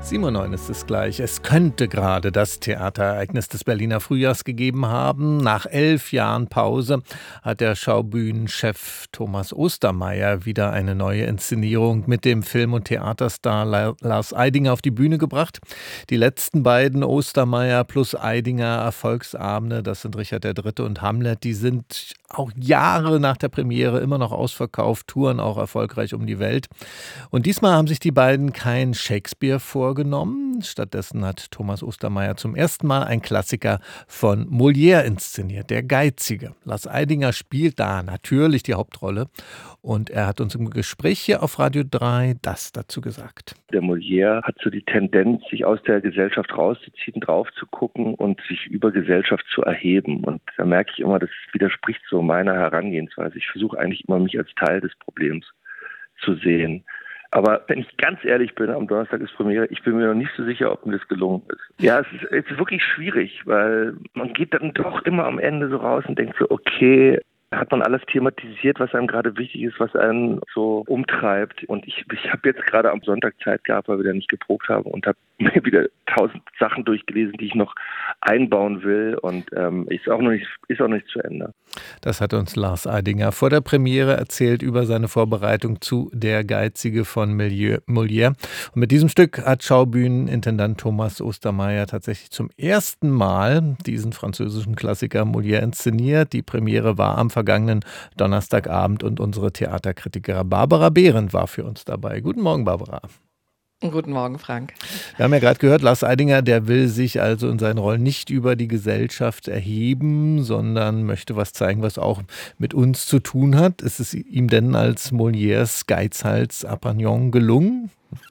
7:09 ist es gleich. Es könnte gerade das Theaterereignis des Berliner Frühjahrs gegeben haben. Nach 11 Jahren Pause hat der Schaubühnenchef Thomas Ostermeier wieder eine neue Inszenierung mit dem Film- und Theaterstar Lars Eidinger auf die Bühne gebracht. Die letzten beiden Ostermeier plus Eidinger Erfolgsabende, das sind Richard III. Und Hamlet, die sind auch Jahre nach der Premiere immer noch ausverkauft, touren auch erfolgreich um die Welt. Und diesmal haben sich die beiden kein Shakespeare vorgenommen. Stattdessen hat Thomas Ostermeier zum ersten Mal einen Klassiker von Molière inszeniert, Der Geizige. Lars Eidinger spielt da natürlich die Hauptrolle. Und er hat uns im Gespräch hier auf Radio 3 das dazu gesagt. Der Molière hat so die Tendenz, sich aus der Gesellschaft rauszuziehen, drauf zu gucken und sich über Gesellschaft zu erheben. Und da merke ich immer, das widerspricht so meiner Herangehensweise. Ich versuche eigentlich immer, mich als Teil des Problems zu sehen. Aber wenn ich ganz ehrlich bin, am Donnerstag ist Premiere, ich bin mir noch nicht so sicher, ob mir das gelungen ist. Ja, es ist wirklich schwierig, weil man geht dann doch immer am Ende so raus und denkt so, okay, hat man alles thematisiert, was einem gerade wichtig ist, was einen so umtreibt. Und ich habe jetzt gerade am Sonntag Zeit gehabt, weil wir da nicht geprobt haben und habe mir wieder 1000 Sachen durchgelesen, die ich noch einbauen will. Und ist auch noch nicht zu Ende. Das hat uns Lars Eidinger vor der Premiere erzählt über seine Vorbereitung zu Der Geizige von Molière. Und mit diesem Stück hat Schaubühnenintendant Thomas Ostermeier tatsächlich zum ersten Mal diesen französischen Klassiker Molière inszeniert. Die Premiere war am vergangenen Donnerstagabend und unsere Theaterkritikerin Barbara Behrendt war für uns dabei. Guten Morgen, Barbara. Guten Morgen, Frank. Wir haben ja gerade gehört, Lars Eidinger, der will sich also in seinen Rollen nicht über die Gesellschaft erheben, sondern möchte was zeigen, was auch mit uns zu tun hat. Ist es ihm denn als Molières Geizhals-Apagnon gelungen?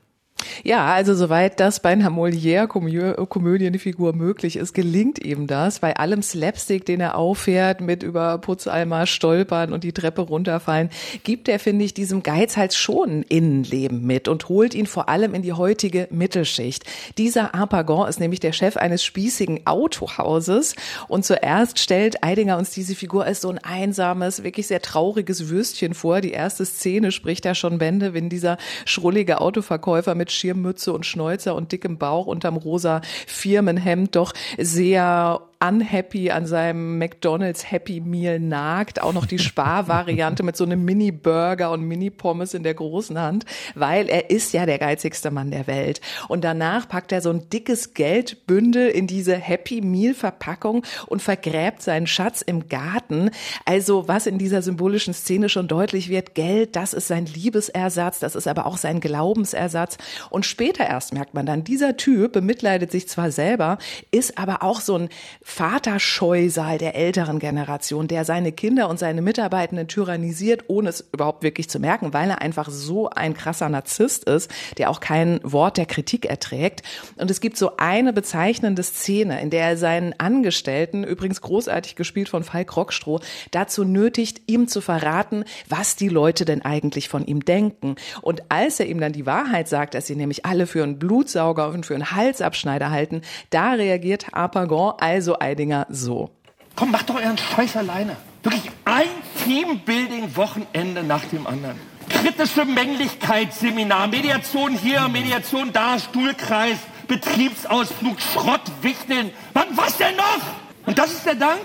Ja, also soweit das bei einer Molière-Komödie eine Figur möglich ist, gelingt ihm das. Bei allem Slapstick, den er auffährt, mit über Putzeimer stolpern und die Treppe runterfallen, gibt er, finde ich, diesem Geizhals schon ein Innenleben mit und holt ihn vor allem in die heutige Mittelschicht. Dieser Apagnon ist nämlich der Chef eines spießigen Autohauses und zuerst stellt Eidinger uns diese Figur als so ein einsames, wirklich sehr trauriges Würstchen vor. Die erste Szene spricht da schon Bände, wenn dieser schrullige Autoverkäufer mit Schirmmütze und Schnäuzer und dickem Bauch unterm rosa Firmenhemd doch sehr unhappy an seinem McDonald's Happy Meal nagt, auch noch die Sparvariante mit so einem Mini-Burger und Mini-Pommes in der großen Hand, weil er ist ja der geizigste Mann der Welt. Und danach packt er so ein dickes Geldbündel in diese Happy Meal Verpackung und vergräbt seinen Schatz im Garten. Also was in dieser symbolischen Szene schon deutlich wird, Geld, das ist sein Liebesersatz, das ist aber auch sein Glaubensersatz. Und später erst merkt man dann, dieser Typ bemitleidet sich zwar selber, ist aber auch so ein Vaterscheusal der älteren Generation, der seine Kinder und seine Mitarbeitenden tyrannisiert, ohne es überhaupt wirklich zu merken, weil er einfach so ein krasser Narzisst ist, der auch kein Wort der Kritik erträgt. Und es gibt so eine bezeichnende Szene, in der er seinen Angestellten, übrigens großartig gespielt von Falk Rockstroh, dazu nötigt, ihm zu verraten, was die Leute denn eigentlich von ihm denken. Und als er ihm dann die Wahrheit sagt, dass sie nämlich alle für einen Blutsauger und für einen Halsabschneider halten, da reagiert Apagnon, also Eidinger, so. Komm, mach doch euren Scheiß alleine. Wirklich ein Teambuilding-Wochenende nach dem anderen. Kritische Männlichkeitsseminar, Mediation hier, Mediation da, Stuhlkreis, Betriebsausflug, Schrottwichteln. Mann, was denn noch? Und das ist der Dank?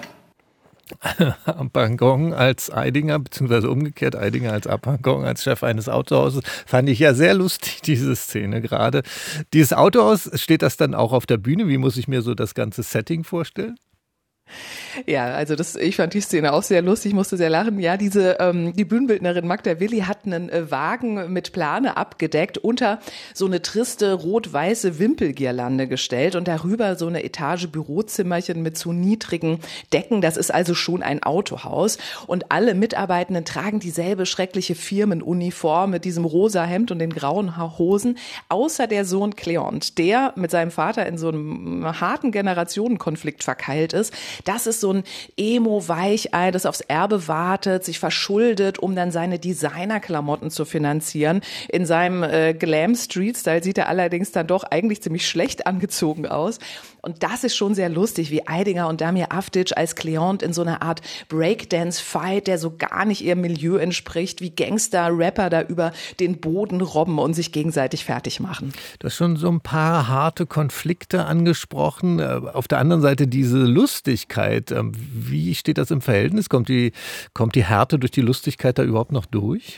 Apagnon als Eidinger, beziehungsweise umgekehrt Eidinger als Apagnon, als Chef eines Autohauses, fand ich ja sehr lustig, diese Szene gerade. Dieses Autohaus, steht das dann auch auf der Bühne? Wie muss ich mir so das ganze Setting vorstellen? Ja, also ich fand die Szene auch sehr lustig, musste sehr lachen. Ja, die Bühnenbildnerin Magda Willi hat einen Wagen mit Plane abgedeckt, unter so eine triste rot-weiße Wimpelgirlande gestellt und darüber so eine Etage Bürozimmerchen mit zu niedrigen Decken. Das ist also schon ein Autohaus und alle Mitarbeitenden tragen dieselbe schreckliche Firmenuniform mit diesem rosa Hemd und den grauen Hosen, außer der Sohn Cleont, der mit seinem Vater in so einem harten Generationenkonflikt verkeilt ist. Das ist so ein Emo-Weichei, das aufs Erbe wartet, sich verschuldet, um dann seine Designerklamotten zu finanzieren. In seinem Glam-Street-Style sieht er allerdings dann doch eigentlich ziemlich schlecht angezogen aus. Und das ist schon sehr lustig, wie Eidinger und Damir Avdic als Cleante in so einer Art Breakdance-Fight, der so gar nicht ihrem Milieu entspricht, wie Gangster-Rapper da über den Boden robben und sich gegenseitig fertig machen. Du hast schon so ein paar harte Konflikte angesprochen. Auf der anderen Seite diese Lustigkeit. Wie steht das im Verhältnis? Kommt die Härte durch die Lustigkeit da überhaupt noch durch?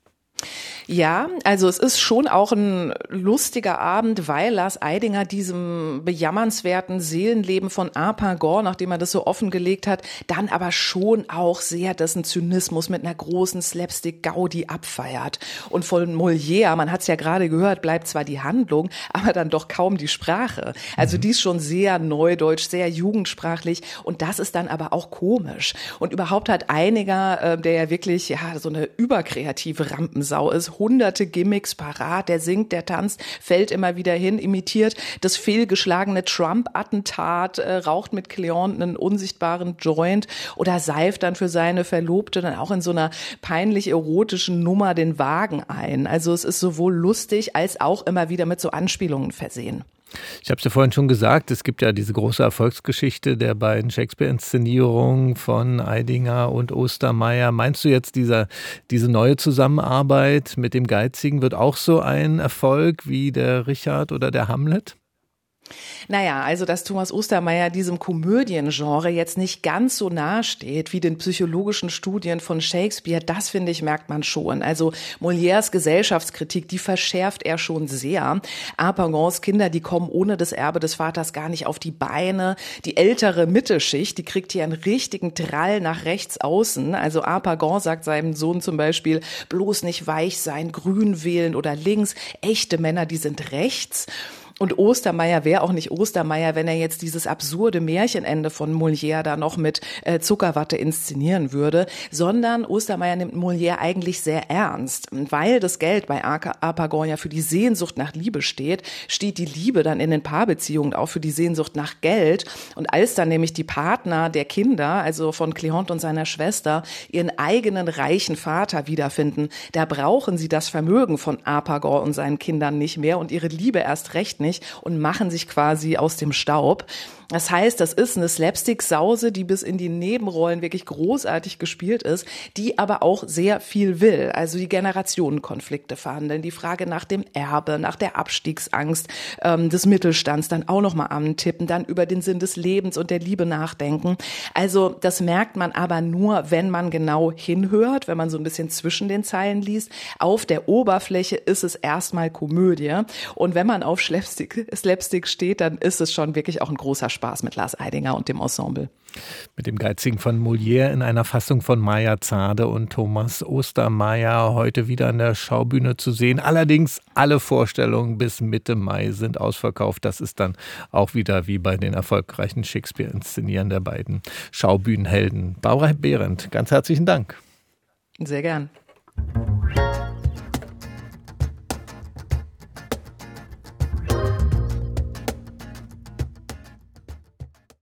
Ja, also es ist schon auch ein lustiger Abend, weil Lars Eidinger diesem bejammernswerten Seelenleben von Harpagon, nachdem er das so offengelegt hat, dann aber schon auch sehr dessen Zynismus mit einer großen Slapstick-Gaudi abfeiert. Und von Molière, man hat es ja gerade gehört, bleibt zwar die Handlung, aber dann doch kaum die Sprache. Also die ist schon sehr neudeutsch, sehr jugendsprachlich und das ist dann aber auch komisch. Und überhaupt hat Eidinger, der ja wirklich so eine überkreative Rampensau ist, hunderte Gimmicks parat, der singt, der tanzt, fällt immer wieder hin, imitiert das fehlgeschlagene Trump-Attentat, raucht mit Cleante einen unsichtbaren Joint oder seift dann für seine Verlobte dann auch in so einer peinlich erotischen Nummer den Wagen ein. Also es ist sowohl lustig als auch immer wieder mit so Anspielungen versehen. Ich habe es ja vorhin schon gesagt, es gibt ja diese große Erfolgsgeschichte der beiden Shakespeare-Inszenierungen von Eidinger und Ostermeier. Meinst du jetzt, diese neue Zusammenarbeit mit dem Geizigen wird auch so ein Erfolg wie der Richard oder der Hamlet? Naja, also dass Thomas Ostermeier diesem Komödiengenre jetzt nicht ganz so nahe steht wie den psychologischen Studien von Shakespeare, das finde ich, merkt man schon. Also Molières Gesellschaftskritik, die verschärft er schon sehr. Harpagons Kinder, die kommen ohne das Erbe des Vaters gar nicht auf die Beine. Die ältere Mittelschicht, die kriegt hier einen richtigen Drall nach rechts außen. Also Harpagon sagt seinem Sohn zum Beispiel, bloß nicht weich sein, grün wählen oder links. Echte Männer, die sind rechts. Und Ostermeier wäre auch nicht Ostermeier, wenn er jetzt dieses absurde Märchenende von Molière da noch mit Zuckerwatte inszenieren würde, sondern Ostermeier nimmt Molière eigentlich sehr ernst. Weil das Geld bei Harpagon ja für die Sehnsucht nach Liebe steht die Liebe dann in den Paarbeziehungen auch für die Sehnsucht nach Geld. Und als dann nämlich die Partner der Kinder, also von Cleante und seiner Schwester, ihren eigenen reichen Vater wiederfinden, da brauchen sie das Vermögen von Harpagon und seinen Kindern nicht mehr und ihre Liebe erst recht nicht und machen sich quasi aus dem Staub. Das heißt, das ist eine Slapstick-Sause, die bis in die Nebenrollen wirklich großartig gespielt ist, die aber auch sehr viel will. Also die Generationenkonflikte verhandeln, die Frage nach dem Erbe, nach der Abstiegsangst des Mittelstands dann auch nochmal antippen, dann über den Sinn des Lebens und der Liebe nachdenken. Also das merkt man aber nur, wenn man genau hinhört, wenn man so ein bisschen zwischen den Zeilen liest. Auf der Oberfläche ist es erstmal Komödie und wenn man auf Slapstick steht, dann ist es schon wirklich auch ein großer Spaß mit Lars Eidinger und dem Ensemble. Mit dem Geizigen von Molière in einer Fassung von Maja Zade und Thomas Ostermeier heute wieder an der Schaubühne zu sehen. Allerdings alle Vorstellungen bis Mitte Mai sind ausverkauft. Das ist dann auch wieder wie bei den erfolgreichen Shakespeare-Inszenieren der beiden Schaubühnenhelden. Barbara Behrendt, ganz herzlichen Dank. Sehr gern.